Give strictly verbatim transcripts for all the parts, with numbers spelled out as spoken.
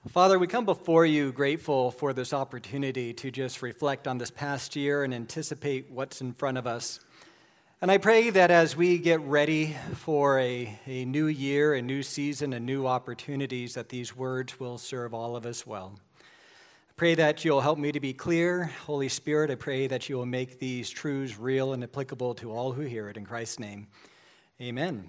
Father, we come before you grateful for this opportunity to just reflect on this past year and anticipate what's in front of us. And I pray that as we get ready for a, a new year, a new season, and new opportunities, that these words will serve all of us well. I pray that you'll help me to be clear. Holy Spirit, I pray that you will make these truths real and applicable to all who hear it. In Christ's name, amen.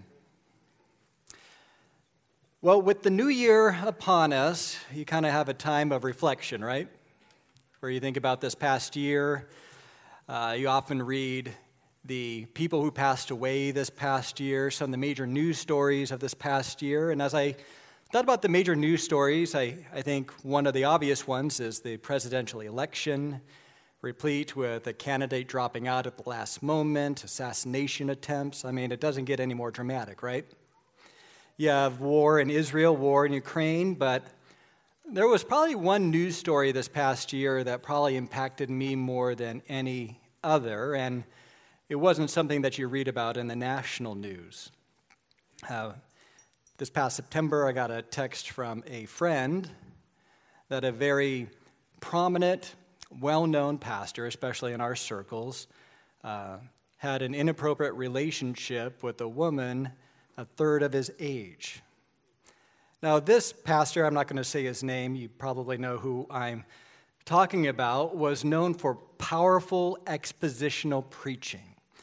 Well, with the new year upon us, you kind of have a time of reflection, right? Where you think about this past year. Uh, you often read the people who passed away this past year, some of the major news stories of this past year. And as I thought about the major news stories, I, I think one of the obvious ones is the presidential election, replete with a candidate dropping out at the last moment, assassination attempts. I mean, it doesn't get any more dramatic, right? You have war in Israel, war in Ukraine, but there was probably one news story this past year that probably impacted me more than any other, and it wasn't something that you read about in the national news. Uh, this past September, I got a text from a friend that a very prominent, well-known pastor, especially in our circles, uh, had an inappropriate relationship with a woman a third of his age. Now, this pastor, I'm not going to say his name, you probably know who I'm talking about, was known for powerful expositional preaching.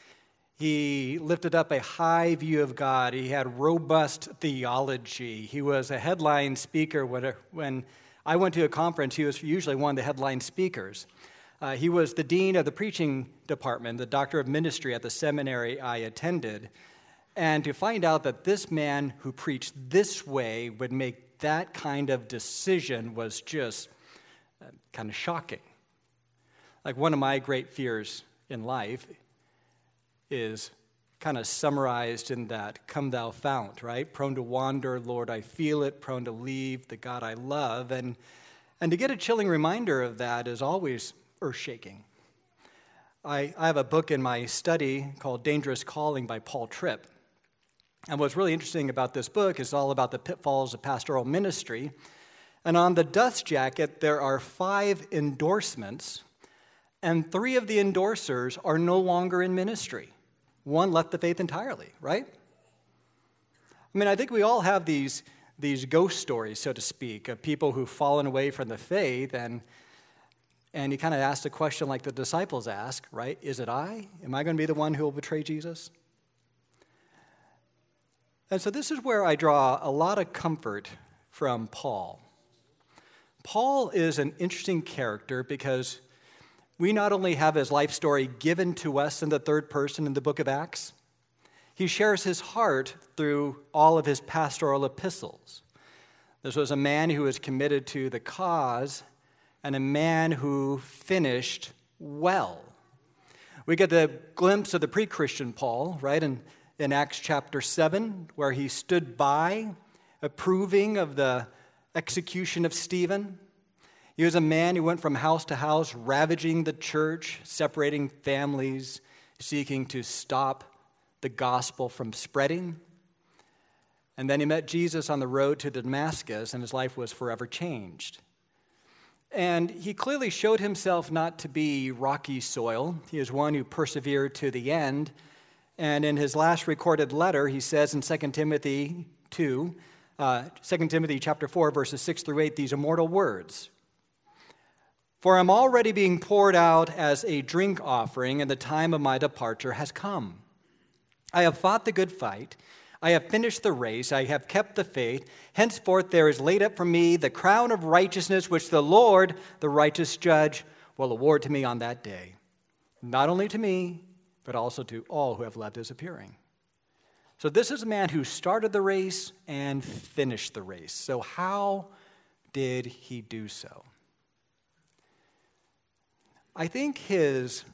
He lifted up a high view of God. He had robust theology. He was a headline speaker. When I went to a conference, he was usually one of the headline speakers. Uh, he was the dean of the preaching department, the doctor of ministry at the seminary I attended. And to find out that this man who preached this way would make that kind of decision was just uh, kind of shocking. Like, one of my great fears in life is kind of summarized in that "come thou fount," right? Prone to wander, Lord, I feel it, prone to leave the God I love. And, and to get a chilling reminder of that is always earth-shaking. I, I have a book in my study called Dangerous Calling by Paul Tripp. And what's really interesting about this book is all about the pitfalls of pastoral ministry. And on the dust jacket, there are five endorsements, and three of the endorsers are no longer in ministry. One left the faith entirely, right? I mean, I think we all have these, these ghost stories, so to speak, of people who've fallen away from the faith, and, and you kind of ask the question like the disciples ask, right? Is it I? Am I going to be the one who will betray Jesus? And so this is where I draw a lot of comfort from Paul. Paul is an interesting character because we not only have his life story given to us in the third person in the book of Acts, he shares his heart through all of his pastoral epistles. This was a man who was committed to the cause and a man who finished well. We get the glimpse of the pre-Christian Paul, right, and in Acts chapter seven, where he stood by, approving of the execution of Stephen. He was a man who went from house to house, ravaging the church, separating families, seeking to stop the gospel from spreading. And then he met Jesus on the road to Damascus, and his life was forever changed. And he clearly showed himself not to be rocky soil. He is one who persevered to the end. And in his last recorded letter, he says in Second Timothy two, uh, Second Timothy chapter four, verses six through eight, these immortal words. For I'm already being poured out as a drink offering, and the time of my departure has come. I have fought the good fight. I have finished the race. I have kept the faith. Henceforth there is laid up for me the crown of righteousness, which the Lord, the righteous judge, will award to me on that day. Not only to me, but also to all who have loved his appearing. So this is a man who started the race and finished the race. So how did he do so? I think his,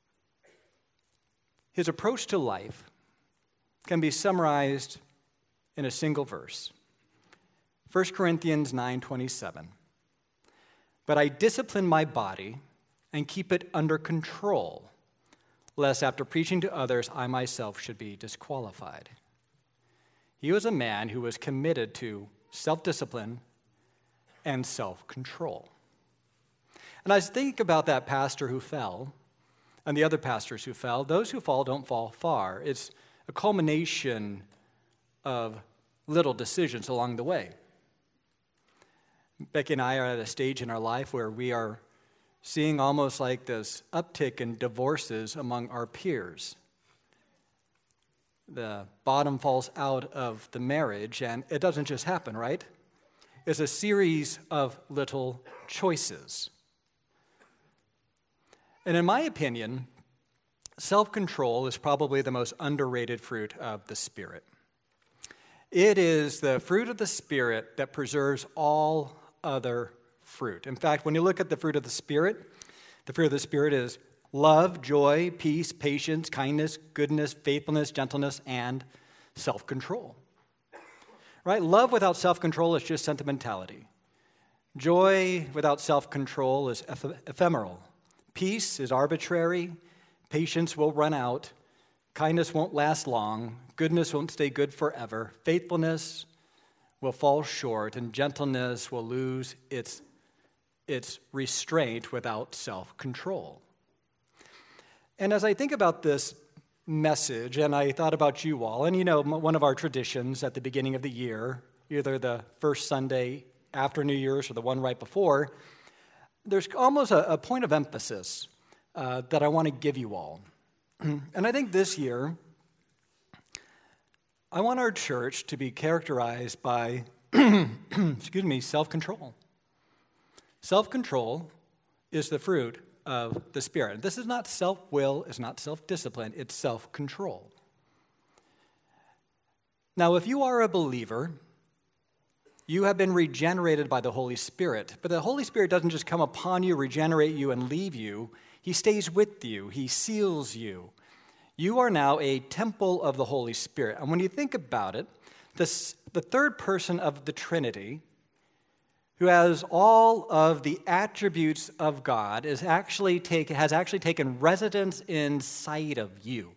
his approach to life can be summarized in a single verse. First Corinthians nine twenty-seven. But I discipline my body and keep it under control, lest after preaching to others, I myself should be disqualified. He was a man who was committed to self-discipline and self-control. And I think about that pastor who fell and the other pastors who fell. Those who fall don't fall far. It's a culmination of little decisions along the way. Becky and I are at a stage in our life where we are seeing almost like this uptick in divorces among our peers. The bottom falls out of the marriage, and it doesn't just happen, right? It's a series of little choices. And in my opinion, self-control is probably the most underrated fruit of the Spirit. It is the fruit of the Spirit that preserves all other fruit. In fact, when you look at the fruit of the Spirit, the fruit of the Spirit is love, joy, peace, patience, kindness, goodness, faithfulness, gentleness, and self-control. Right? Love without self-control is just sentimentality. Joy without self-control is eph- ephemeral. Peace is arbitrary. Patience will run out. Kindness won't last long. Goodness won't stay good forever. Faithfulness will fall short, and gentleness will lose its, its restraint without self-control. And as I think about this message, and I thought about you all, and you know, one of our traditions at the beginning of the year, either the first Sunday after New Year's or the one right before, there's almost a, a point of emphasis uh, that I want to give you all. And I think this year, I want our church to be characterized by, excuse me, self-control. Self-control is the fruit of the Spirit. This is not self-will, it's not self-discipline, it's self-control. Now, if you are a believer, you have been regenerated by the Holy Spirit, but the Holy Spirit doesn't just come upon you, regenerate you, and leave you. He stays with you. He seals you. You are now a temple of the Holy Spirit. And when you think about it, this, the third person of the Trinity, who has all of the attributes of God, is actually take, has actually taken residence inside of you.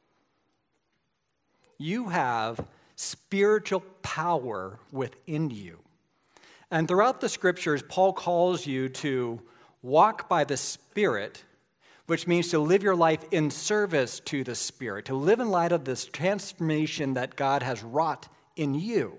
You have spiritual power within you. And throughout the scriptures, Paul calls you to walk by the Spirit, which means to live your life in service to the Spirit, to live in light of this transformation that God has wrought in you.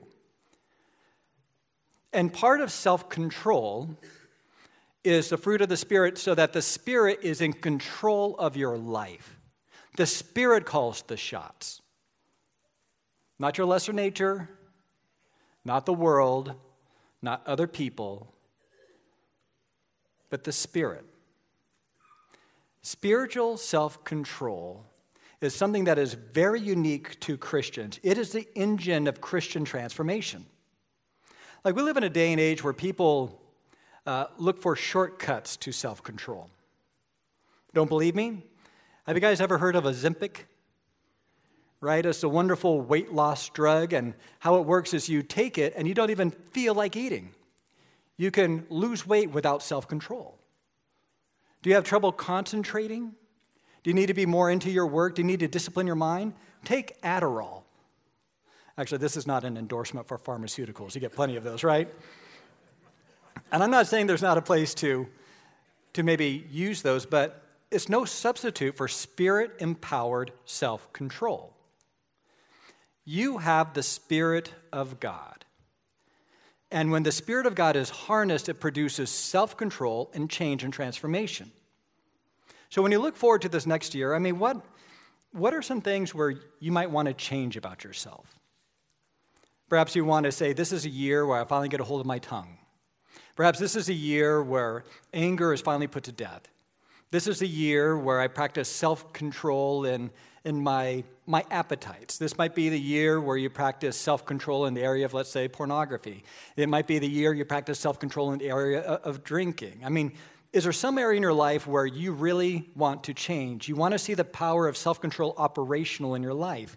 And part of self-control is the fruit of the Spirit so that the Spirit is in control of your life. The Spirit calls the shots. Not your lesser nature, not the world, not other people, but the Spirit. Spiritual self-control is something that is very unique to Christians. It is the engine of Christian transformation. Like, we live in a day and age where people uh, look for shortcuts to self-control. Don't believe me? Have you guys ever heard of Ozempic? Right? It's a wonderful weight loss drug, and how it works is you take it and you don't even feel like eating. You can lose weight without self-control. Do you have trouble concentrating? Do you need to be more into your work? Do you need to discipline your mind? Take Adderall. Actually, this is not an endorsement for pharmaceuticals. You get plenty of those, right? And I'm not saying there's not a place to, to maybe use those, but it's no substitute for Spirit-empowered self-control. You have the Spirit of God. And when the Spirit of God is harnessed, it produces self-control and change and transformation. So when you look forward to this next year, I mean, what, what are some things where you might want to change about yourself? Perhaps you want to say, this is a year where I finally get a hold of my tongue. Perhaps this is a year where anger is finally put to death. This is a year where I practice self-control in, in my, my appetites. This might be the year where you practice self-control in the area of, let's say, pornography. It might be the year you practice self-control in the area of, of drinking. I mean, is there some area in your life where you really want to change? You want to see the power of self-control operational in your life?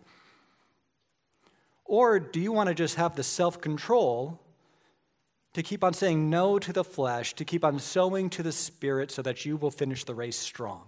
Or do you want to just have the self-control to keep on saying no to the flesh, to keep on sowing to the Spirit so that you will finish the race strong?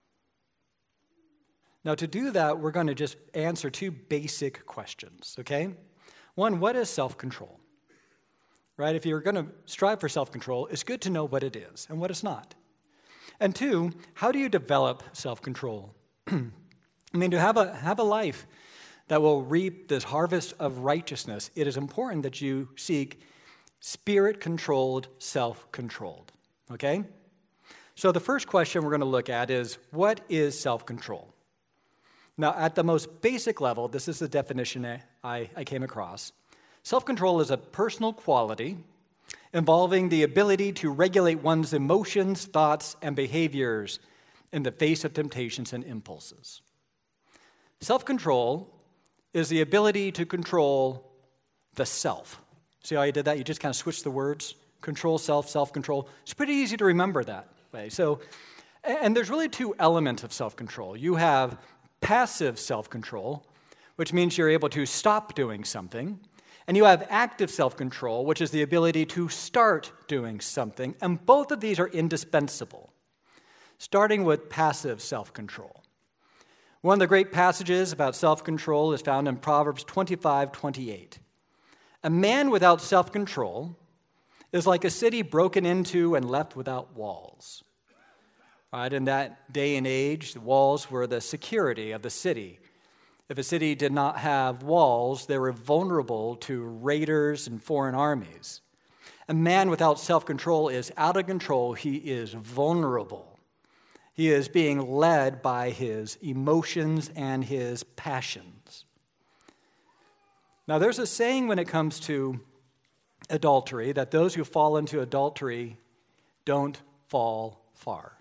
Now, to do that, we're going to just answer two basic questions, okay? One, what is self-control? right? If you're going to strive for self-control, it's good to know what it is and what it's not. And two, how do you develop self-control? I mean, to have a, have a life that will reap this harvest of righteousness, it is important that you seek spirit-controlled, self-controlled, okay? So the first question we're going to look at is, what is self-control? Now, at the most basic level, this is the definition I, I came across. Self-control is a personal quality involving the ability to regulate one's emotions, thoughts, and behaviors in the face of temptations and impulses. Self-control is the ability to control the self. See how I did that? You just kind of switched the words. Control self, self-control. It's pretty easy to remember that way. So, and there's really two elements of self-control. You have passive self-control, which means you're able to stop doing something. And you have active self-control, which is the ability to start doing something. And both of these are indispensable. Starting with passive self-control. One of the great passages about self-control is found in Proverbs twenty-five twenty-eight. A man without self-control is like a city broken into and left without walls. Right? In that day and age, the walls were the security of the city. If a city did not have walls, they were vulnerable to raiders and foreign armies. A man without self-control is out of control. He is vulnerable. He is being led by his emotions and his passions. Now, there's a saying when it comes to adultery that those who fall into adultery don't fall far.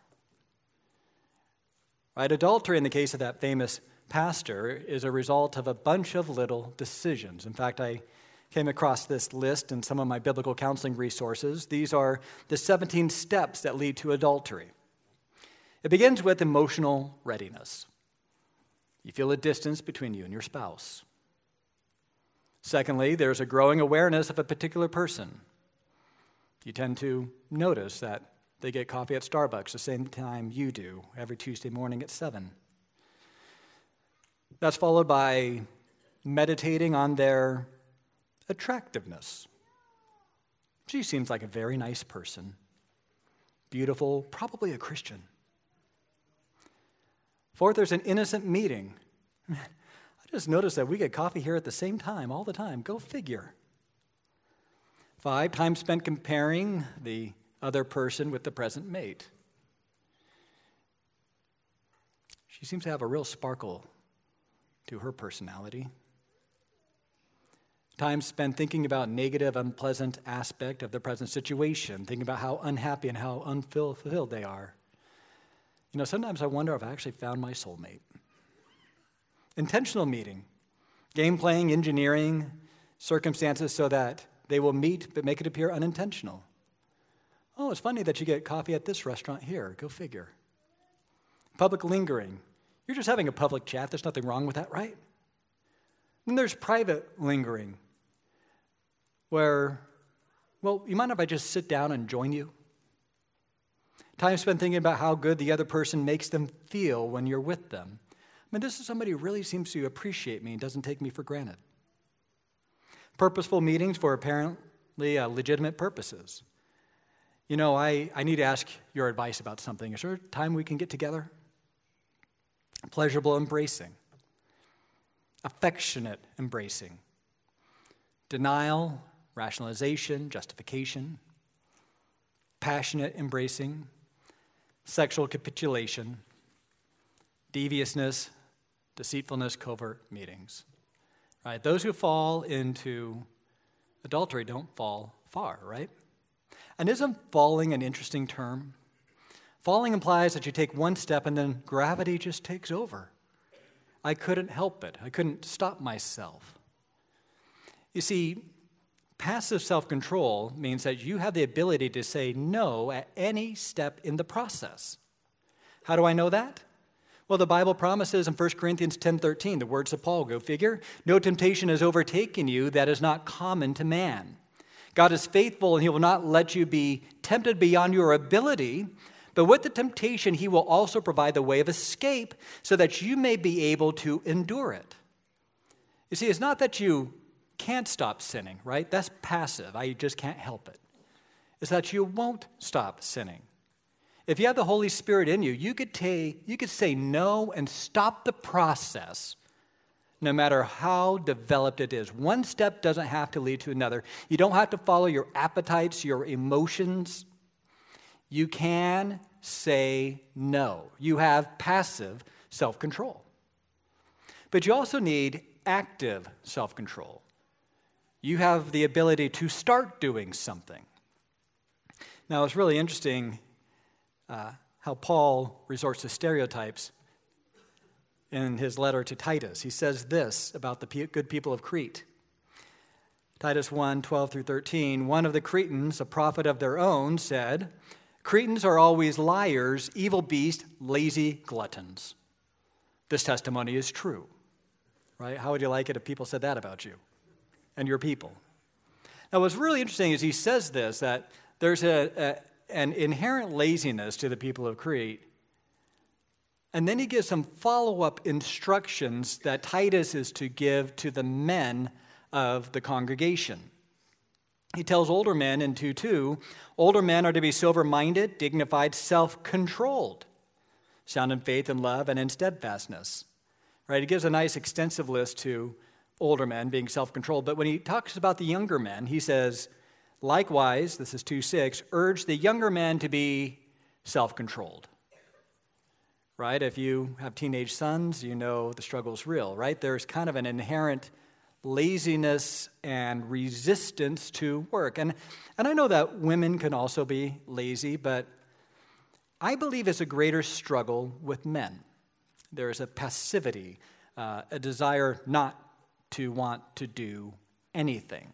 Right? Adultery, in the case of that famous pastor, is a result of a bunch of little decisions. In fact, I came across this list in some of my biblical counseling resources. These are the seventeen steps that lead to adultery. It begins with emotional readiness. You feel a distance between you and your spouse. Secondly, there's a growing awareness of a particular person. You tend to notice that they get coffee at Starbucks the same time you do, every Tuesday morning at seven. That's followed by meditating on their attractiveness. She seems like a very nice person. Beautiful, probably a Christian. Fourth, there's an innocent meeting. I just noticed that we get coffee here at the same time, all the time. Go figure. Five, time spent comparing the other person with the present mate. She seems to have a real sparkle to her personality. Time spent thinking about negative, unpleasant aspect of the present situation, thinking about how unhappy and how unfulfilled they are. You know, sometimes I wonder if I actually found my soulmate. Intentional meeting, game playing, engineering, circumstances so that they will meet but make it appear unintentional. Oh, it's funny that you get coffee at this restaurant here. Go figure. Public lingering. You're just having a public chat. There's nothing wrong with that, right? Then there's private lingering where, well, you mind if I just sit down and join you? Time spent thinking about how good the other person makes them feel when you're with them. I mean, this is somebody who really seems to appreciate me and doesn't take me for granted. Purposeful meetings for apparently uh, legitimate purposes. You know, I, I need to ask your advice about something. Is there a time we can get together? Pleasurable embracing. Affectionate embracing. Denial, rationalization, justification. Passionate embracing. Sexual capitulation. Deviousness, deceitfulness, covert meetings. Right? Those who fall into adultery don't fall far, right? And isn't falling an interesting term? Falling implies that you take one step and then gravity just takes over. I couldn't help it. I couldn't stop myself. You see, passive self-control means that you have the ability to say no at any step in the process. How do I know that? Well, the Bible promises in First Corinthians ten thirteen, the words of Paul, go figure, no temptation has overtaken you that is not common to man. God is faithful, and he will not let you be tempted beyond your ability, but with the temptation, he will also provide the way of escape so that you may be able to endure it. You see, it's not that you can't stop sinning, right? That's passive. I just can't help it. It's that you won't stop sinning. If you have the Holy Spirit in you, you could take, you could say no and stop the process, no matter how developed it is. One step doesn't have to lead to another. You don't have to follow your appetites, your emotions. You can say no. You have passive self-control. But you also need active self-control. You have the ability to start doing something. Now, it's really interesting uh, how Paul resorts to stereotypes in his letter to Titus. He says this about the good people of Crete. Titus one, twelve through thirteen, one of the Cretans, a prophet of their own, said, Cretans are always liars, evil beasts, lazy gluttons. This testimony is true, right? How would you like it if people said that about you and your people? Now, what's really interesting is he says this, that there's a, a, an inherent laziness to the people of Crete, and then he gives some follow-up instructions that Titus is to give to the men of the congregation. He tells older men in two two, older men are to be sober-minded, dignified, self-controlled, sound in faith and love and in steadfastness. Right? He gives a nice extensive list to older men being self-controlled. But when he talks about the younger men, he says, likewise, this is two six, urge the younger men to be self-controlled. Right? If you have teenage sons, you know the struggle's real, right? There's kind of an inherent laziness and resistance to work. And, and I know that women can also be lazy, but I believe it's a greater struggle with men. There is a passivity, uh, a desire not to want to do anything.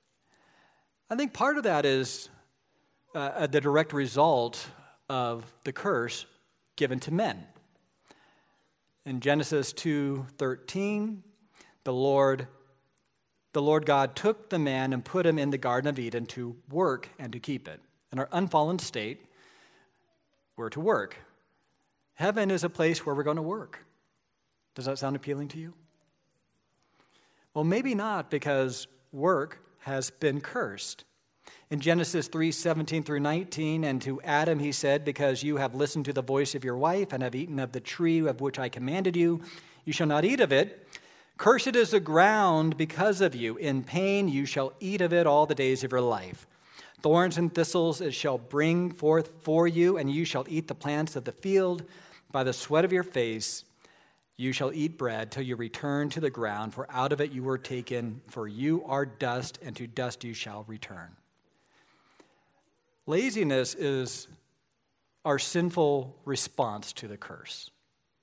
I think part of that is uh, the direct result of the curse given to men. In Genesis two thirteen, the Lord The Lord God took the man and put him in the Garden of Eden to work and to keep it. In our unfallen state, we're to work. Heaven is a place where we're going to work. Does that sound appealing to you? Well, maybe not, because work has been cursed. In Genesis three seventeen through nineteen, and to Adam he said, because you have listened to the voice of your wife and have eaten of the tree of which I commanded you, you shall not eat of it. Cursed is the ground because of you. In pain you shall eat of it all the days of your life. Thorns and thistles it shall bring forth for you, and you shall eat the plants of the field. By the sweat of your face you shall eat bread till you return to the ground, for out of it you were taken, for you are dust, and to dust you shall return. Laziness is our sinful response to the curse.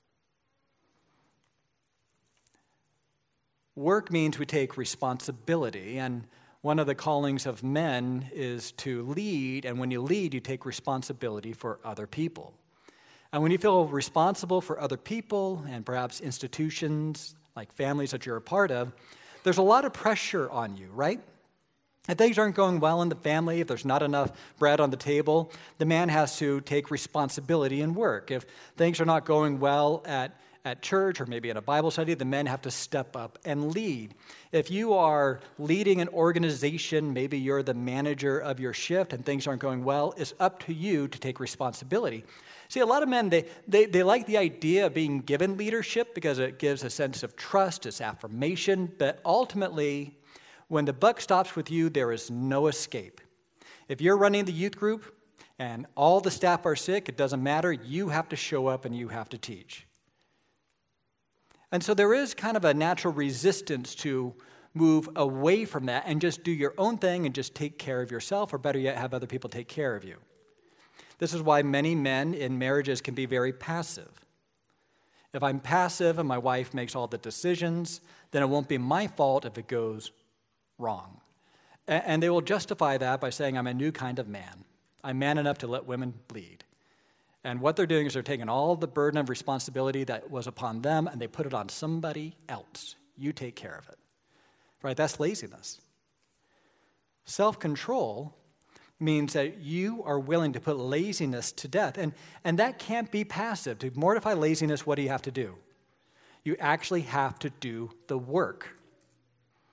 Work means we take responsibility, and one of the callings of men is to lead, and when you lead, you take responsibility for other people. And when you feel responsible for other people and perhaps institutions like families that you're a part of, there's a lot of pressure on you, right? If things aren't going well in the family, if there's not enough bread on the table, the man has to take responsibility in work. If things are not going well at At church or maybe at a Bible study, the men have to step up and lead. If you are leading an organization, maybe you're the manager of your shift and things aren't going well, it's up to you to take responsibility. See, a lot of men, they, they, they like the idea of being given leadership because it gives a sense of trust, it's affirmation, but ultimately, when the buck stops with you, there is no escape. If you're running the youth group and all the staff are sick, it doesn't matter, you have to show up and you have to teach. And so there is kind of a natural resistance to move away from that and just do your own thing and just take care of yourself, or better yet, have other people take care of you. This is why many men in marriages can be very passive. If I'm passive and my wife makes all the decisions, then it won't be my fault if it goes wrong. And they will justify that by saying, I'm a new kind of man. I'm man enough to let women lead. And what they're doing is they're taking all the burden of responsibility that was upon them and they put it on somebody else. You take care of it. Right? That's laziness. Self-control means that you are willing to put laziness to death. And, and that can't be passive. To mortify laziness, what do you have to do? You actually have to do the work.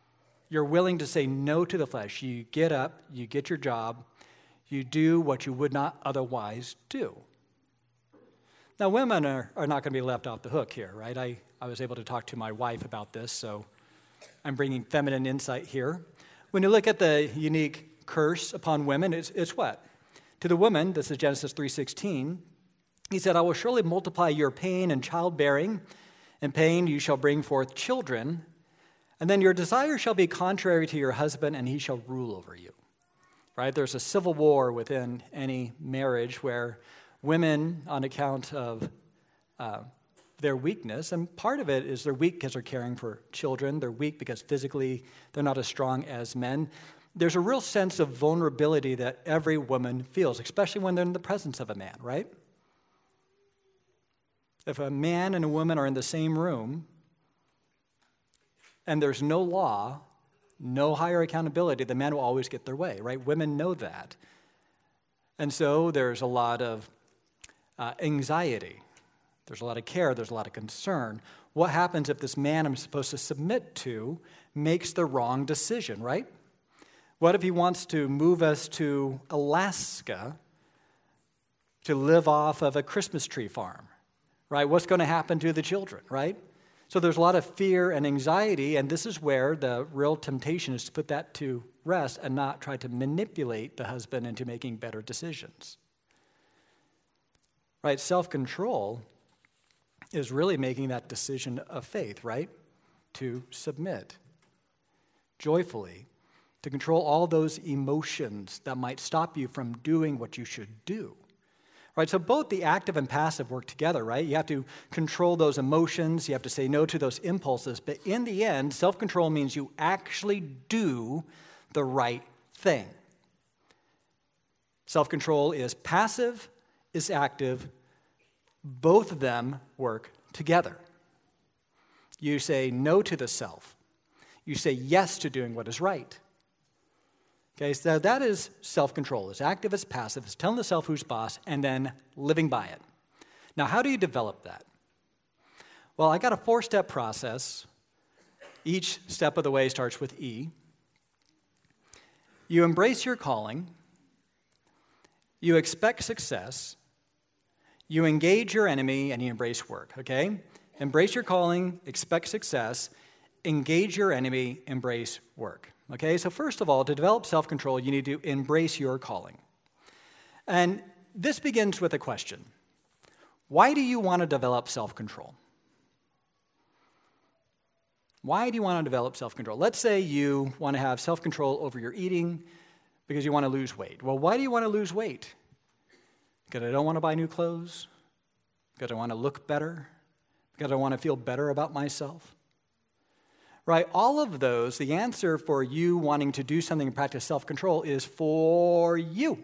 You're willing to say no to the flesh. You get up, you get your job, you do what you would not otherwise do. Now, women are, are not going to be left off the hook here, right? I, I was able to talk to my wife about this, so I'm bringing feminine insight here. When you look at the unique curse upon women, it's, it's what? To the woman, this is Genesis three sixteen, he said, I will surely multiply your pain and childbearing. In pain you shall bring forth children, and then your desire shall be contrary to your husband, and he shall rule over you. Right? There's a civil war within any marriage where women, on account of uh, their weakness, and part of it is they're weak because they're caring for children. They're weak because physically they're not as strong as men. There's a real sense of vulnerability that every woman feels, especially when they're in the presence of a man, right? If a man and a woman are in the same room and there's no law, no higher accountability, the men will always get their way, right? Women know that. And so there's a lot of uh, anxiety. There's a lot of care. There's a lot of concern. What happens if this man I'm supposed to submit to makes the wrong decision, right? What if he wants to move us to Alaska to live off of a Christmas tree farm, right? What's going to happen to the children, right? So there's a lot of fear and anxiety, and this is where the real temptation is to put that to rest and not try to manipulate the husband into making better decisions. Right? Self-control is really making that decision of faith, right? To submit joyfully, to control all those emotions that might stop you from doing what you should do. Right, so both the active and passive work together, right? You have to control those emotions. You have to say no to those impulses. But in the end, self-control means you actually do the right thing. Self-control is passive, is active. Both of them work together. You say no to the self. You say yes to doing what is right. Okay, so that is self-control. It's active, it's passive, it's telling the self who's boss, and then living by it. Now, how do you develop that? Well, I got a four-step process. Each step of the way starts with E. You embrace your calling. You expect success. You engage your enemy, and you embrace work, okay? Embrace your calling, expect success, engage your enemy, embrace work. Okay, so first of all, to develop self-control, you need to embrace your calling. And this begins with a question. Why do you want to develop self-control? Why do you want to develop self-control? Let's say you want to have self-control over your eating because you want to lose weight. Well, why do you want to lose weight? Because I don't want to buy new clothes? Because I want to look better? Because I want to feel better about myself? Right, all of those, the answer for you wanting to do something and practice self-control is for you.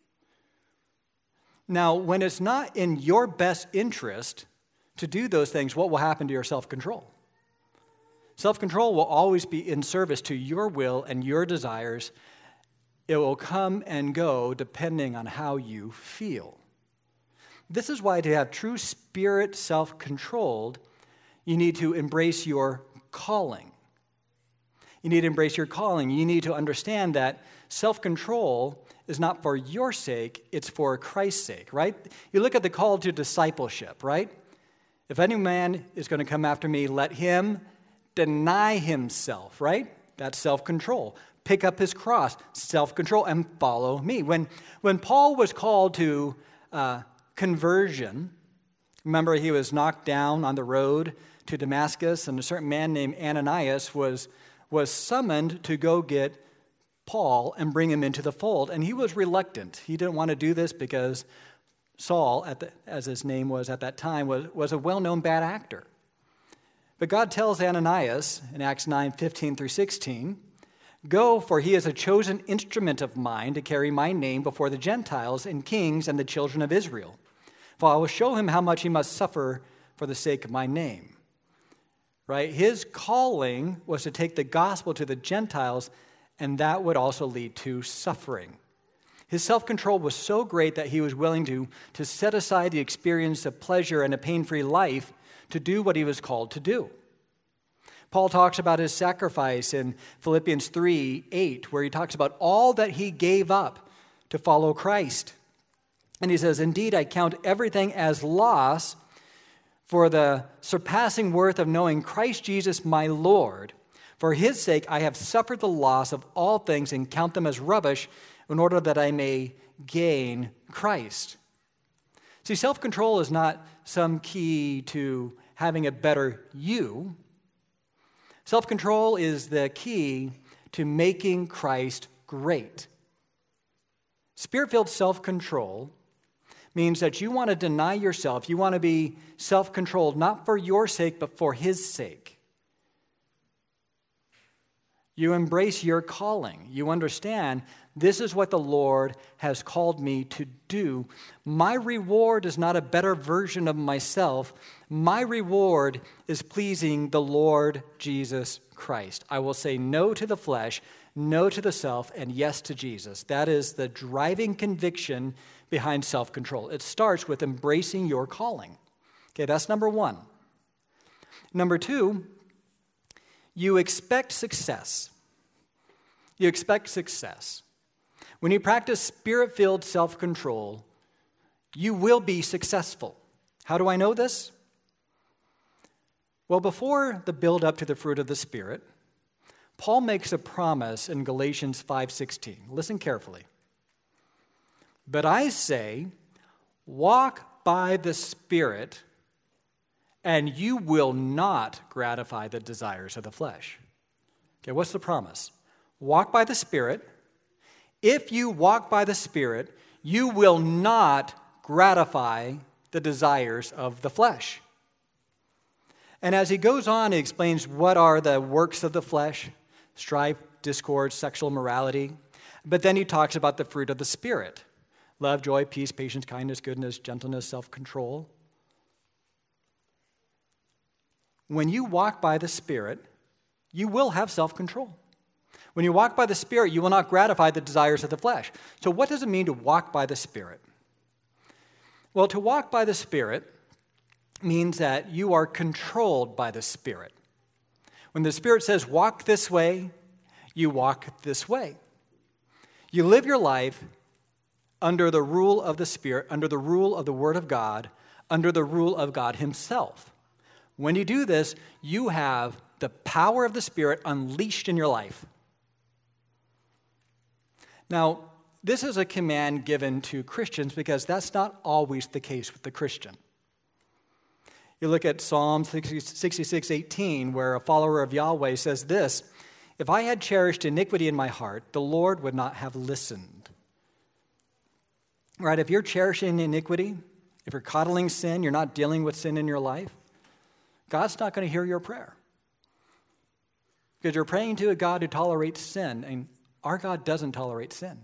Now, when it's not in your best interest to do those things, what will happen to your self-control? Self-control will always be in service to your will and your desires. It will come and go depending on how you feel. This is why to have true spirit self-controlled, you need to embrace your calling. You need to embrace your calling. You need to understand that self-control is not for your sake, it's for Christ's sake, right? You look at the call to discipleship, right? If any man is going to come after me, let him deny himself, right? That's self-control. Pick up his cross, self-control, and follow me. When, when Paul was called to uh, conversion, remember he was knocked down on the road to Damascus, and a certain man named Ananias was was summoned to go get Paul and bring him into the fold. And he was reluctant. He didn't want to do this because Saul, at the, as his name was at that time, was, was a well-known bad actor. But God tells Ananias in Acts nine, fifteen through sixteen, "Go, for he is a chosen instrument of mine to carry my name before the Gentiles and kings and the children of Israel. For I will show him how much he must suffer for the sake of my name." Right? His calling was to take the gospel to the Gentiles, and that would also lead to suffering. His self-control was so great that he was willing to, to set aside the experience of pleasure and a pain-free life to do what he was called to do. Paul talks about his sacrifice in Philippians three eight, where he talks about all that he gave up to follow Christ. And he says, "Indeed, I count everything as loss for the surpassing worth of knowing Christ Jesus my Lord. For his sake I have suffered the loss of all things and count them as rubbish in order that I may gain Christ." See, self-control is not some key to having a better you. Self-control is the key to making Christ great. Spirit-filled self-control means that you want to deny yourself. You want to be self-controlled, not for your sake, but for his sake. You embrace your calling. You understand, this is what the Lord has called me to do. My reward is not a better version of myself. My reward is pleasing the Lord Jesus Christ. I will say no to the flesh, no to the self, and yes to Jesus. That is the driving conviction behind self-control. It starts with embracing your calling. Okay, that's number one. Number two, you expect success. You expect success. When you practice spirit-filled self-control, you will be successful. How do I know this? Well, before the build-up to the fruit of the Spirit, Paul makes a promise in Galatians five sixteen. Listen carefully. "But I say, walk by the Spirit, and you will not gratify the desires of the flesh." Okay, what's the promise? Walk by the Spirit. If you walk by the Spirit, you will not gratify the desires of the flesh. And as he goes on, he explains what are the works of the flesh: strife, discord, sexual immorality. But then he talks about the fruit of the Spirit: love, joy, peace, patience, kindness, goodness, gentleness, self-control. When you walk by the Spirit, you will have self-control. When you walk by the Spirit, you will not gratify the desires of the flesh. So what does it mean to walk by the Spirit? Well, to walk by the Spirit means that you are controlled by the Spirit. When the Spirit says, walk this way, you walk this way. You live your life under the rule of the Spirit, under the rule of the Word of God, under the rule of God himself. When you do this, you have the power of the Spirit unleashed in your life. Now, this is a command given to Christians because that's not always the case with the Christian. You look at Psalm sixty-six eighteen, where a follower of Yahweh says this: "If I had cherished iniquity in my heart, the Lord would not have listened." Right? If you're cherishing iniquity, if you're coddling sin, you're not dealing with sin in your life, God's not going to hear your prayer. Because you're praying to a God who tolerates sin, and our God doesn't tolerate sin.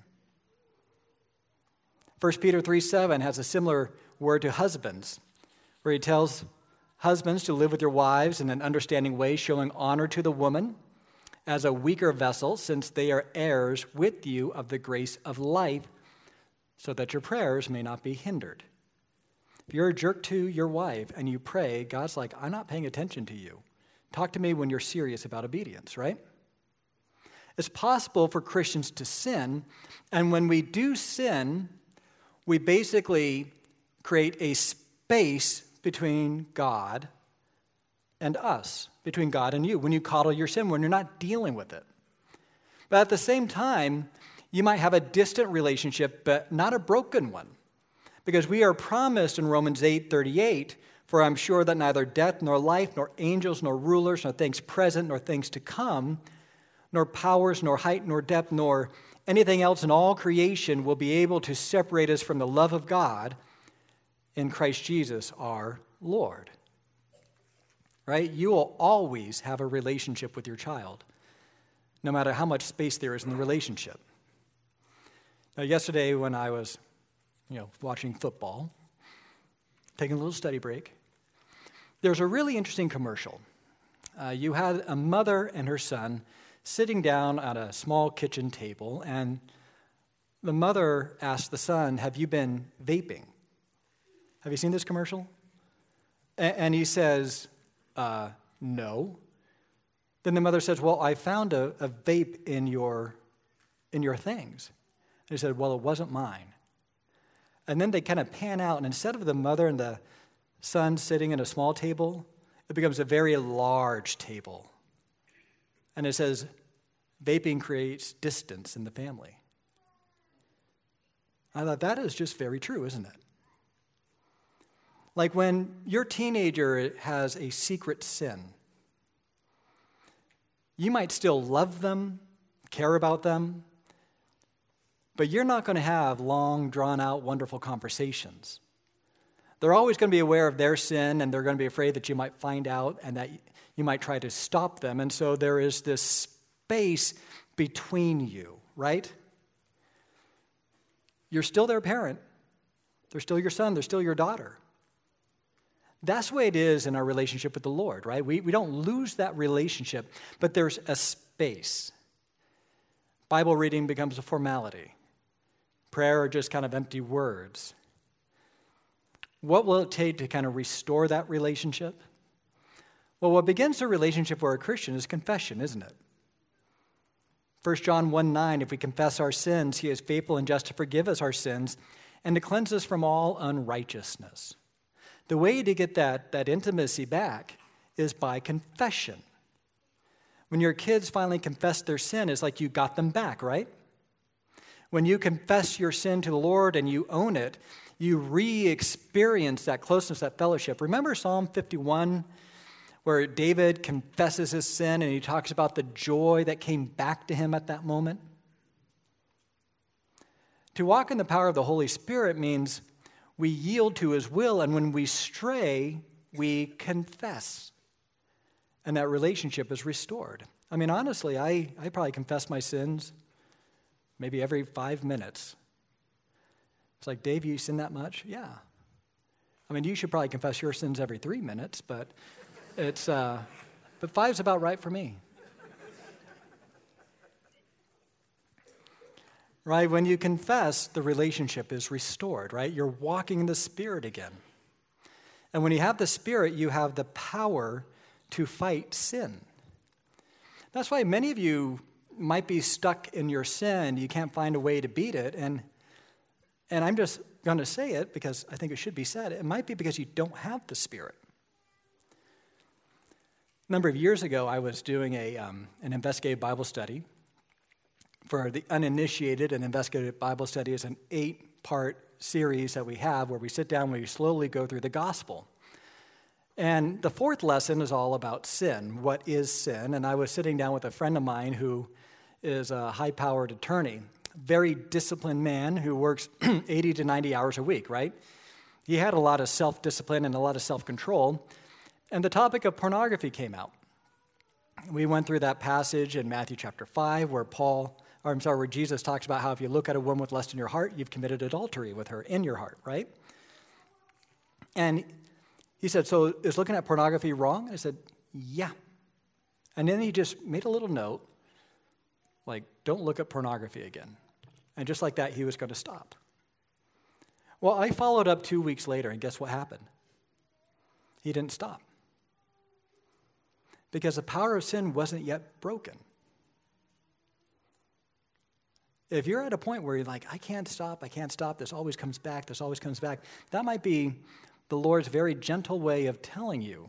First Peter three seven has a similar word to husbands, where he tells husbands to live with your wives in an understanding way, showing honor to the woman as a weaker vessel, since they are heirs with you of the grace of life, so that your prayers may not be hindered. If you're a jerk to your wife and you pray, God's like, I'm not paying attention to you. Talk to me when you're serious about obedience, right? It's possible for Christians to sin, and when we do sin, we basically create a space between God and us, between God and you, when you coddle your sin, when you're not dealing with it. But at the same time, you might have a distant relationship, but not a broken one. Because we are promised in Romans eight thirty-eight, "For I'm sure that neither death, nor life, nor angels, nor rulers, nor things present, nor things to come, nor powers, nor height, nor depth, nor anything else in all creation will be able to separate us from the love of God in Christ Jesus our Lord." Right? You will always have a relationship with your child, no matter how much space there is in the relationship. Now, yesterday when I was, you know, watching football, taking a little study break, there was a really interesting commercial. Uh, you had a mother and her son sitting down at a small kitchen table, and the mother asked the son, "Have you been vaping?" Have you seen this commercial? A- and he says, uh, no. Then the mother says, well, I found a, a vape in your, in your things. And he said, well, it wasn't mine. And then they kind of pan out, and instead of the mother and the son sitting at a small table, it becomes a very large table. And it says, vaping creates distance in the family. I thought, that is just very true, isn't it? Like when your teenager has a secret sin, you might still love them, care about them, but you're not going to have long, drawn-out, wonderful conversations. They're always going to be aware of their sin, and they're going to be afraid that you might find out and that you might try to stop them. And so there is this space between you, right? You're still their parent. They're still your son. They're still your daughter. That's the way it is in our relationship with the Lord, right? We, we don't lose that relationship, but there's a space. Bible reading becomes a formality. Prayer are just kind of empty words. What will it take to kind of restore that relationship? Well, what begins the relationship for a Christian is confession, isn't it? First John one nine, if we confess our sins, he is faithful and just to forgive us our sins and to cleanse us from all unrighteousness. The way to get that, that intimacy back is by confession. When your kids finally confess their sin, it's like you got them back, right? When you confess your sin to the Lord and you own it, you re-experience that closeness, that fellowship. Remember Psalm fifty-one, where David confesses his sin and he talks about the joy that came back to him at that moment? To walk in the power of the Holy Spirit means we yield to his will, and when we stray, we confess. And that relationship is restored. I mean, honestly, I, I probably confess my sins maybe every five minutes. It's like, Dave, you sin that much? Yeah. I mean, you should probably confess your sins every three minutes, but it's uh, but five's about right for me. Right? When you confess, the relationship is restored, right? You're walking in the Spirit again. And when you have the Spirit, you have the power to fight sin. That's why many of you might be stuck in your sin. You can't find a way to beat it. And, and I'm just going to say it because I think it should be said. It might be because you don't have the Spirit. A number of years ago, I was doing a um, an investigative Bible study. For the uninitiated, an investigative Bible study is an eight-part series that we have where we sit down and we slowly go through the gospel. And the fourth lesson is all about sin. What is sin? And I was sitting down with a friend of mine who is a high-powered attorney, very disciplined man who works eighty to ninety hours a week, right? He had a lot of self-discipline and a lot of self-control. And the topic of pornography came out. We went through that passage in Matthew chapter five where Paul... or I'm sorry, where Jesus talks about how if you look at a woman with lust in your heart, you've committed adultery with her in your heart, right? And he said, so is looking at pornography wrong? I said, yeah. And then he just made a little note, like, don't look at pornography again. And just like that, he was going to stop. Well, I followed up two weeks later, and guess what happened? He didn't stop. Because the power of sin wasn't yet broken. If you're at a point where you're like, I can't stop, I can't stop, this always comes back, this always comes back, that might be the Lord's very gentle way of telling you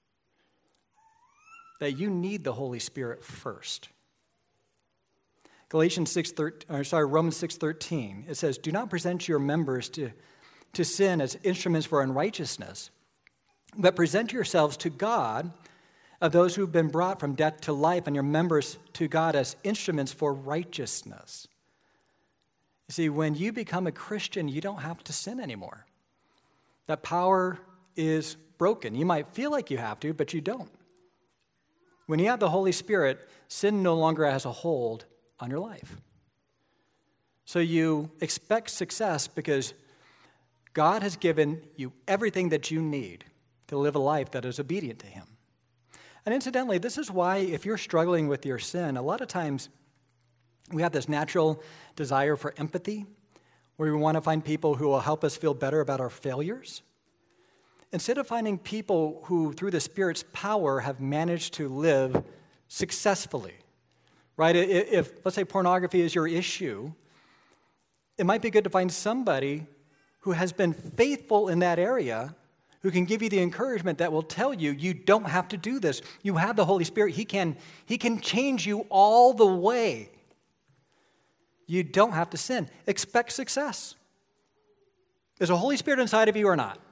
that you need the Holy Spirit first. Galatians six thirteen, or sorry, Romans six thirteen, it says, do not present your members to, to sin as instruments for unrighteousness, but present yourselves to God of those who've been brought from death to life, and your members to God as instruments for righteousness. See, when you become a Christian, you don't have to sin anymore. That power is broken. You might feel like you have to, but you don't. When you have the Holy Spirit, sin no longer has a hold on your life. So you expect success because God has given you everything that you need to live a life that is obedient to Him. And incidentally, this is why if you're struggling with your sin, a lot of times we have this natural desire for empathy, where we want to find people who will help us feel better about our failures. Instead of finding people who, through the Spirit's power, have managed to live successfully, right? If, if, let's say, pornography is your issue, it might be good to find somebody who has been faithful in that area, who can give you the encouragement that will tell you, you don't have to do this. You have the Holy Spirit. He can, he can change you all the way. You don't have to sin. Expect success. Is the Holy Spirit inside of you or not?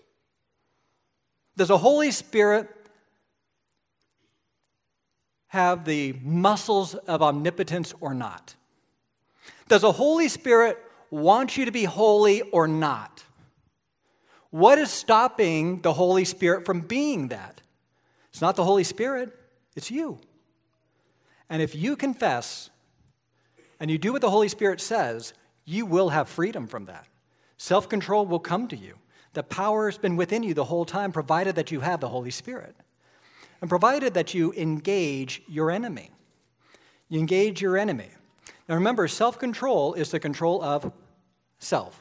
Does the Holy Spirit have the muscles of omnipotence or not? Does the Holy Spirit want you to be holy or not? What is stopping the Holy Spirit from being that? It's not the Holy Spirit, it's you. And if you confess and you do what the Holy Spirit says, you will have freedom from that. Self-control will come to you. The power has been within you the whole time, provided that you have the Holy Spirit. And provided that you engage your enemy. You engage your enemy. Now remember, self-control is the control of self.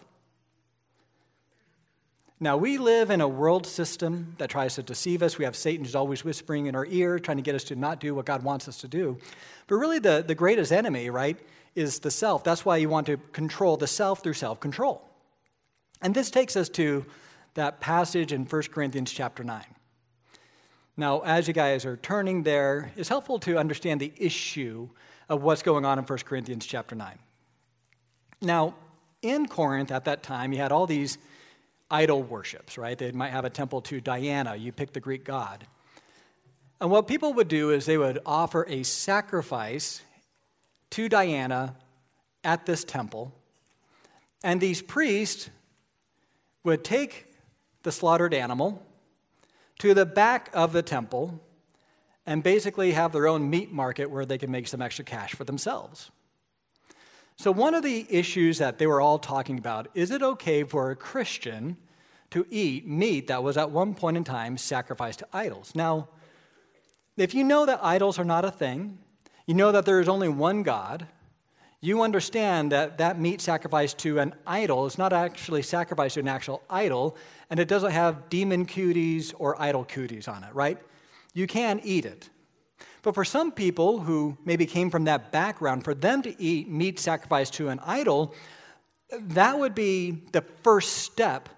Now, we live in a world system that tries to deceive us. We have Satan who's always whispering in our ear, trying to get us to not do what God wants us to do. But really, the, the greatest enemy, right, is the self. That's why you want to control the self through self-control. And this takes us to that passage in First Corinthians chapter nine. Now, as you guys are turning there, it's helpful to understand the issue of what's going on in First Corinthians chapter nine. Now, in Corinth at that time, you had all these idol worships, right? They might have a temple to Diana. You pick the Greek god. And what people would do is they would offer a sacrifice to Diana at this temple. And these priests would take the slaughtered animal to the back of the temple and basically have their own meat market where they could make some extra cash for themselves. So one of the issues that they were all talking about, is it okay for a Christian to eat meat that was at one point in time sacrificed to idols? Now, if you know that idols are not a thing, you know that there is only one God, you understand that that meat sacrificed to an idol is not actually sacrificed to an actual idol, and it doesn't have demon cooties or idol cooties on it, right? You can eat it. But for some people who maybe came from that background, for them to eat meat sacrificed to an idol, that would be the first step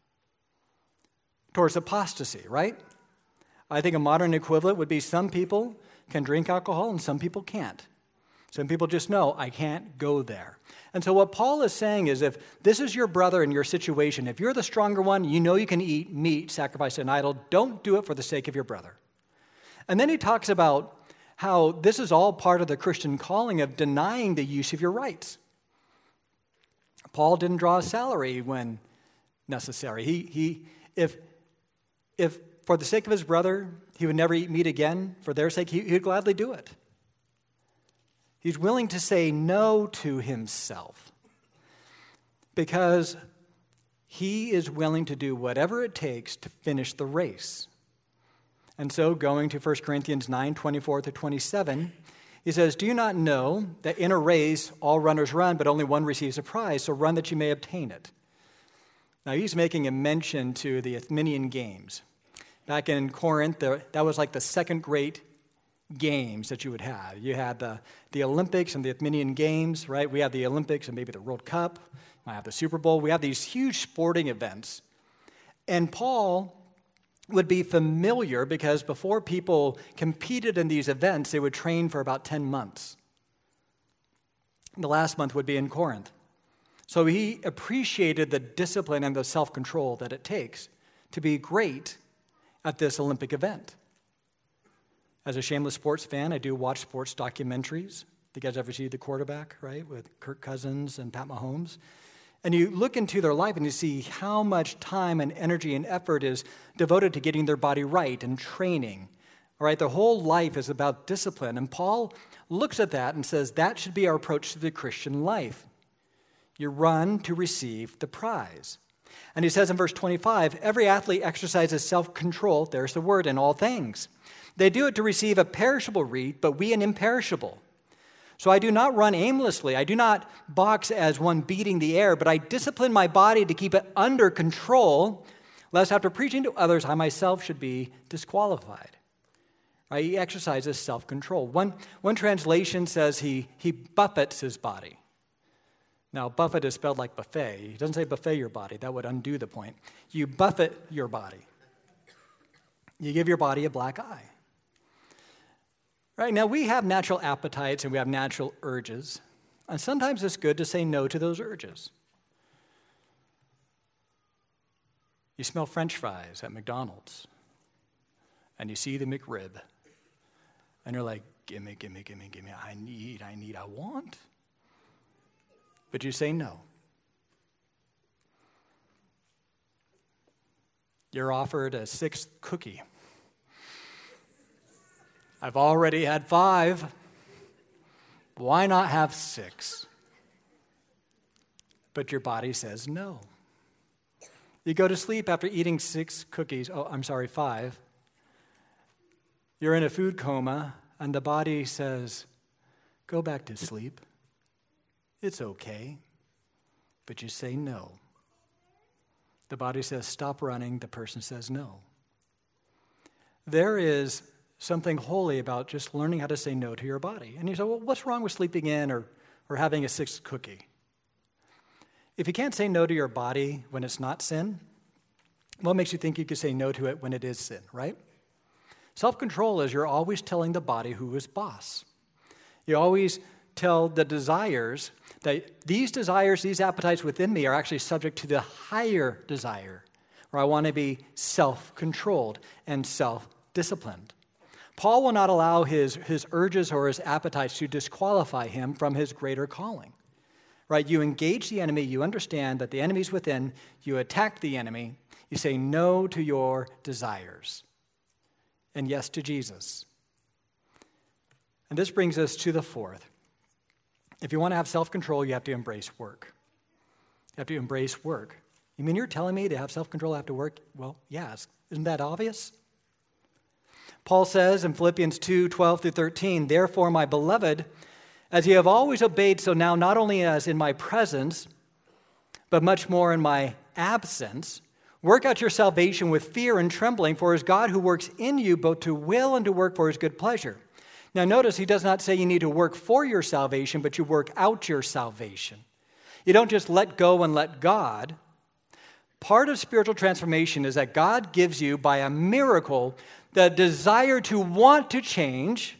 towards apostasy, right? I think a modern equivalent would be some people can drink alcohol and some people can't. Some people just know, I can't go there. And so what Paul is saying is, if this is your brother in your situation, if you're the stronger one, you know you can eat meat sacrificed to an idol, don't do it for the sake of your brother. And then he talks about how this is all part of the Christian calling of denying the use of your rights. Paul didn't draw a salary when necessary. He, he, if, if for the sake of his brother, he would never eat meat again, for their sake, he, he'd gladly do it. He's willing to say no to himself because he is willing to do whatever it takes to finish the race. And so, going to First Corinthians nine, twenty-four to twenty-seven, he says, do you not know that in a race all runners run, but only one receives a prize, so run that you may obtain it. Now, he's making a mention to the Isthmian Games. Back in Corinth, that was like the second great games that you would have. You had the, the Olympics and the Isthmian Games, right? We have the Olympics and maybe the World Cup. We have the Super Bowl. We have these huge sporting events. And Paul would be familiar because before people competed in these events, they would train for about ten months. The last month would be in Corinth. So he appreciated the discipline and the self-control that it takes to be great at this Olympic event. As a shameless sports fan, I do watch sports documentaries. You guys ever see The Quarterback, right, with Kirk Cousins and Pat Mahomes? And you look into their life and you see how much time and energy and effort is devoted to getting their body right and training. All right, their whole life is about discipline. And Paul looks at that and says that should be our approach to the Christian life. You run to receive the prize. And he says in verse twenty-five, every athlete exercises self-control, there's the word, in all things. They do it to receive a perishable wreath, but we an imperishable. So I do not run aimlessly. I do not box as one beating the air, but I discipline my body to keep it under control, lest after preaching to others, I myself should be disqualified. Right? He exercises self-control. One, one translation says he, he buffets his body. Now, buffet is spelled like buffet. He doesn't say buffet your body. That would undo the point. You buffet your body. You give your body a black eye. Right? Now, we have natural appetites and we have natural urges. And sometimes it's good to say no to those urges. You smell French fries at McDonald's. And you see the McRib. And you're like, gimme, gimme, gimme, gimme. I need, I need, I want. But you say no. You're offered a sixth cookie. I've already had five. Why not have six? But your body says no. You go to sleep after eating six cookies. Oh, I'm sorry, five. You're in a food coma, and the body says, go back to sleep. It's okay. But you say no. The body says, stop running. The person says no. There is something holy about just learning how to say no to your body. And you say, well, what's wrong with sleeping in or, or having a sixth cookie? If you can't say no to your body when it's not sin, what makes you think you can say no to it when it is sin, right? Self-control is you're always telling the body who is boss. You always tell the desires that these desires, these appetites within me are actually subject to the higher desire, where I want to be self-controlled and self-disciplined. Paul will not allow his, his urges or his appetites to disqualify him from his greater calling. Right? You engage the enemy, you understand that the enemy's within, you attack the enemy, you say no to your desires, and yes to Jesus. And this brings us to the fourth. If you want to have self-control, you have to embrace work. You have to embrace work. You mean you're telling me to have self-control I have to work? Well, yes. Isn't that obvious? Paul says in Philippians two, twelve through thirteen, therefore, my beloved, as you have always obeyed, so now not only as in my presence, but much more in my absence, work out your salvation with fear and trembling, for it is God who works in you both to will and to work for his good pleasure. Now notice he does not say you need to work for your salvation, but you work out your salvation. You don't just let go and let God. Part of spiritual transformation is that God gives you, by a miracle, the desire to want to change,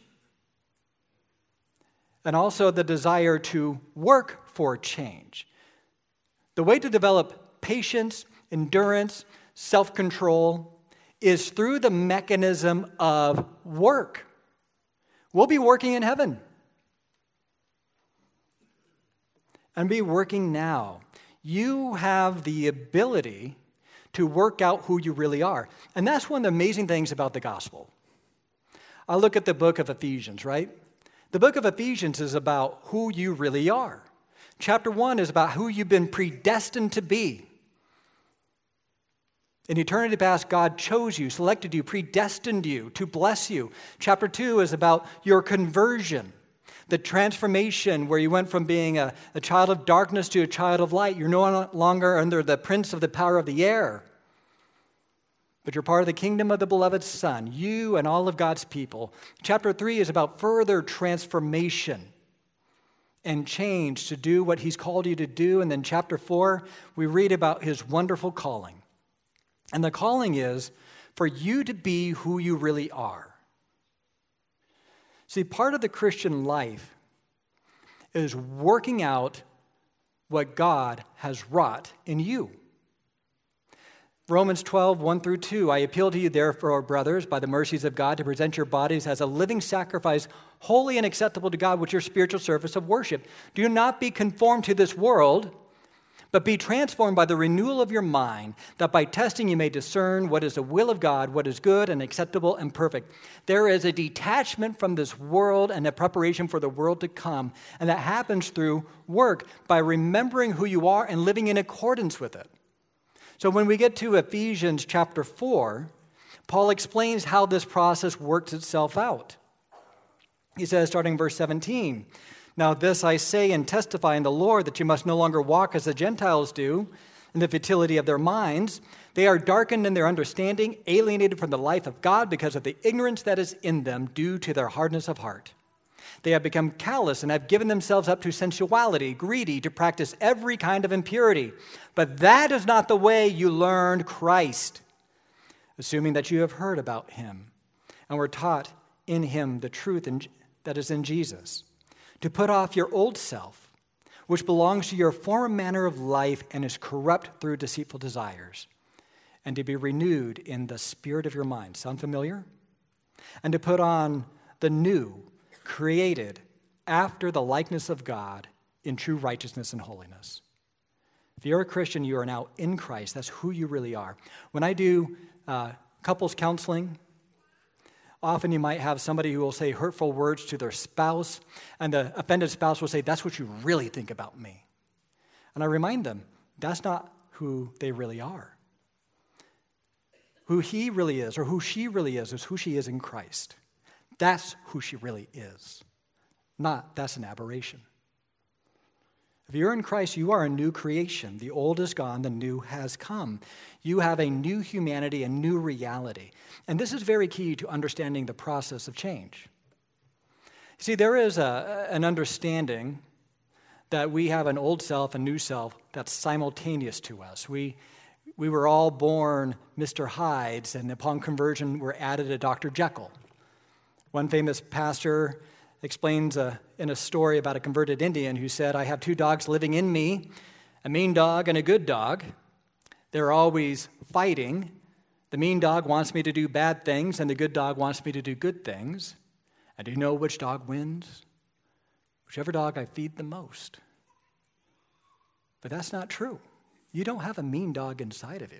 and also the desire to work for change. The way to develop patience, endurance, self-control is through the mechanism of work. We'll be working in heaven. And be working now. You have the ability to work out who you really are. And that's one of the amazing things about the gospel. I look at the book of Ephesians, right? The book of Ephesians is about who you really are. Chapter one is about who you've been predestined to be. In eternity past, God chose you, selected you, predestined you to bless you. Chapter two is about your conversion, the transformation where you went from being a, a child of darkness to a child of light. You're no longer under the prince of the power of the air, but you're part of the kingdom of the beloved Son, you and all of God's people. Chapter three is about further transformation and change to do what he's called you to do. And then chapter four, we read about his wonderful calling. And the calling is for you to be who you really are. See, part of the Christian life is working out what God has wrought in you. Romans twelve, one through two, I appeal to you therefore, brothers, by the mercies of God, to present your bodies as a living sacrifice, holy and acceptable to God, which is your spiritual service of worship. Do not be conformed to this world, but be transformed by the renewal of your mind, that by testing you may discern what is the will of God, what is good and acceptable and perfect. There is a detachment from this world and a preparation for the world to come, and that happens through work, by remembering who you are and living in accordance with it. So when we get to Ephesians chapter four, Paul explains how this process works itself out. He says, starting in verse seventeen, now this I say and testify in the Lord, that you must no longer walk as the Gentiles do, in the futility of their minds. They are darkened in their understanding, alienated from the life of God because of the ignorance that is in them due to their hardness of heart. They have become callous and have given themselves up to sensuality, greedy, to practice every kind of impurity. But that is not the way you learned Christ, assuming that you have heard about him and were taught in him the truth in, that is in Jesus, to put off your old self, which belongs to your former manner of life and is corrupt through deceitful desires, and to be renewed in the spirit of your mind. Sound familiar? And to put on the new, created after the likeness of God in true righteousness and holiness. If you're a Christian, you are now in Christ. That's who you really are. When I do uh, couples counseling, often you might have somebody who will say hurtful words to their spouse, and the offended spouse will say, "That's what you really think about me." And I remind them, that's not who they really are. Who he really is, or who she really is, is who she is in Christ. That's who she really is. Not, that's an aberration. If you're in Christ, you are a new creation. The old is gone, the new has come. You have a new humanity, a new reality. And this is very key to understanding the process of change. See, there is a, an understanding that we have an old self and new self that's simultaneous to us. We, we were all born Mister Hydes, and upon conversion, we're added a Doctor Jekyll. One famous pastor explains a, in a story about a converted Indian who said, "I have two dogs living in me, a mean dog and a good dog. They're always fighting. The mean dog wants me to do bad things, and the good dog wants me to do good things. And do you know which dog wins? Whichever dog I feed the most." But that's not true. You don't have a mean dog inside of you.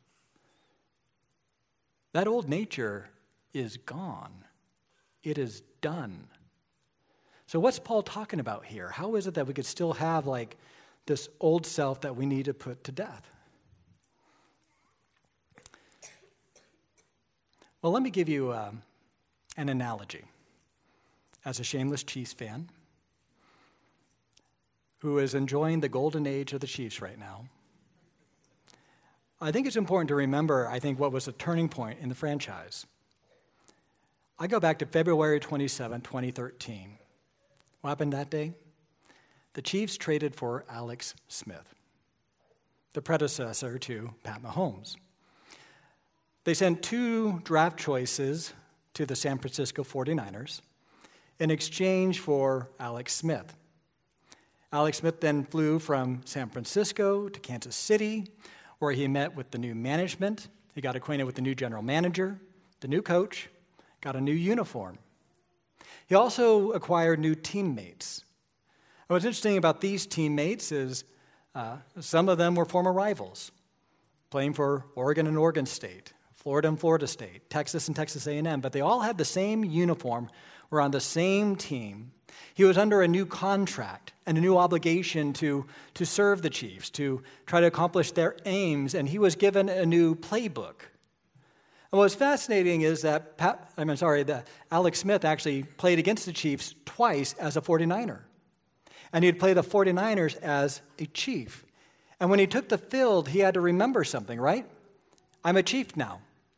That old nature is gone. It is done. So what's Paul talking about here? How is it that we could still have like this old self that we need to put to death? Well, let me give you um, an analogy. As a shameless Chiefs fan who is enjoying the golden age of the Chiefs right now, I think it's important to remember, I think, what was a turning point in the franchise. I go back to February twenty-seventh, twenty thirteen. What happened that day? The Chiefs traded for Alex Smith, the predecessor to Pat Mahomes. They sent two draft choices to the San Francisco forty-niners in exchange for Alex Smith. Alex Smith then flew from San Francisco to Kansas City, where he met with the new management. He got acquainted with the new general manager, the new coach, got a new uniform. He also acquired new teammates. And what's interesting about these teammates is uh, some of them were former rivals, playing for Oregon and Oregon State, Florida and Florida State, Texas and Texas A and M, but they all had the same uniform, were on the same team. He was under a new contract and a new obligation to, to serve the Chiefs, to try to accomplish their aims, and he was given a new playbook. And what's fascinating is that, Pat, I'm sorry, that Alex Smith actually played against the Chiefs twice as a forty-niner. And he'd play the forty-niners as a Chief. And when he took the field, he had to remember something, right? I'm a Chief now.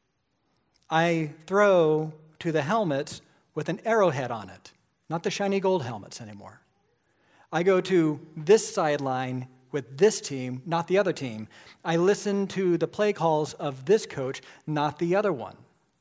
I throw to the helmets with an arrowhead on it, not the shiny gold helmets anymore. I go to this sideline with this team, not the other team. I listen to the play calls of this coach, not the other one.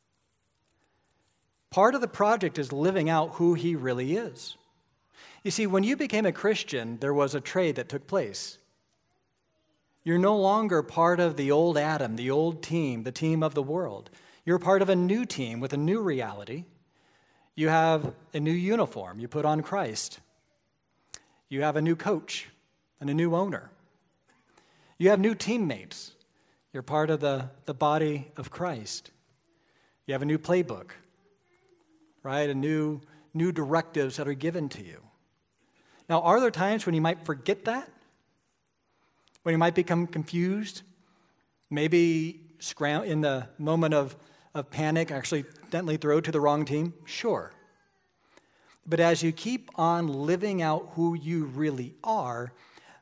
Part of the project is living out who he really is. You see, when you became a Christian, there was a trade that took place. You're no longer part of the old Adam, the old team, the team of the world. You're part of a new team with a new reality. You have a new uniform. You put on Christ. You have a new coach and a new owner. You have new teammates. You're part of the, the body of Christ. You have a new playbook, right? A new, new directives that are given to you. Now, are there times when you might forget that? When you might become confused? Maybe scram- in the moment of, of panic, actually accidentally throw to the wrong team? Sure. But as you keep on living out who you really are,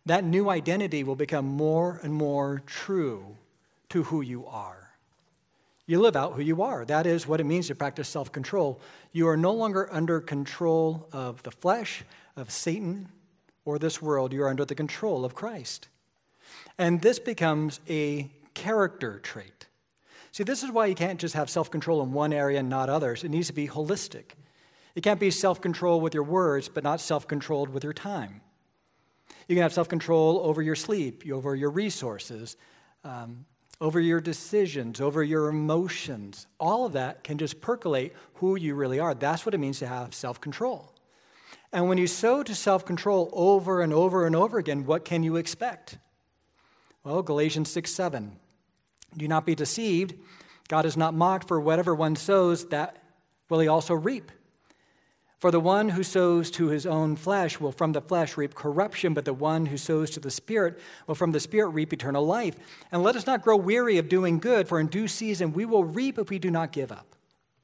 that new identity will become more and more true to who you are. You live out who you are. That is what it means to practice self-control. You are no longer under control of the flesh, of Satan, or this world. You are under the control of Christ. And this becomes a character trait. See, this is why you can't just have self-control in one area and not others. It needs to be holistic. You can't be self-control with your words, but not self-controlled with your time. You can have self-control over your sleep, over your resources, um, over your decisions, over your emotions. All of that can just percolate who you really are. That's what it means to have self-control. And when you sow to self-control over and over and over again, what can you expect? Well, Galatians six seven. Do not be deceived. God is not mocked, for whatever one sows, that will he also reap. For the one who sows to his own flesh will from the flesh reap corruption, but the one who sows to the Spirit will from the Spirit reap eternal life. And let us not grow weary of doing good, for in due season we will reap if we do not give up.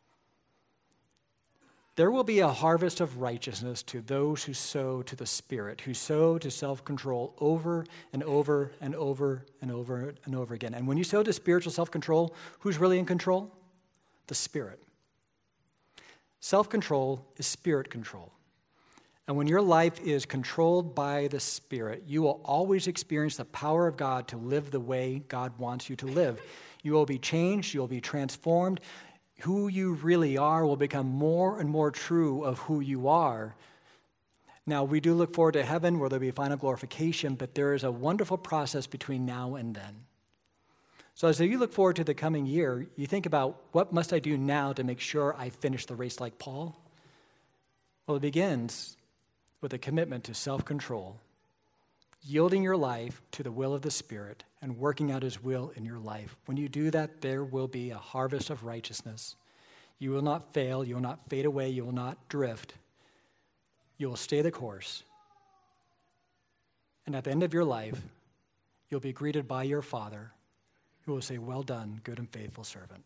There will be a harvest of righteousness to those who sow to the Spirit, who sow to self-control over and over and over and over and over again. And when you sow to spiritual self-control, who's really in control? The Spirit. Self-control is spirit control. And when your life is controlled by the Spirit, you will always experience the power of God to live the way God wants you to live. You will be changed, you will be transformed. Who you really are will become more and more true of who you are. Now, we do look forward to heaven where there'll be final glorification, but there is a wonderful process between now and then. So as you look forward to the coming year, you think about, what must I do now to make sure I finish the race like Paul? Well, it begins with a commitment to self-control, yielding your life to the will of the Spirit and working out his will in your life. When you do that, there will be a harvest of righteousness. You will not fail. You will not fade away. You will not drift. You will stay the course. And at the end of your life, you'll be greeted by your Father, who will say, well done, good and faithful servant.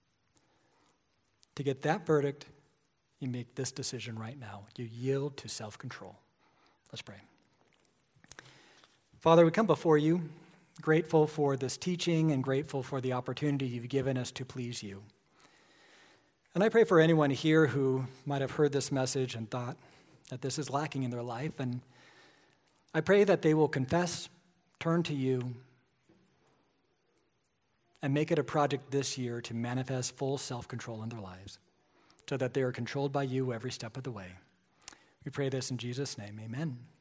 To get that verdict, you make this decision right now. You yield to self-control. Let's pray. Father, we come before you, grateful for this teaching and grateful for the opportunity you've given us to please you. And I pray for anyone here who might have heard this message and thought that this is lacking in their life. And I pray that they will confess, turn to you, and make it a project this year to manifest full self-control in their lives so that they are controlled by you every step of the way. We pray this in Jesus' name, amen.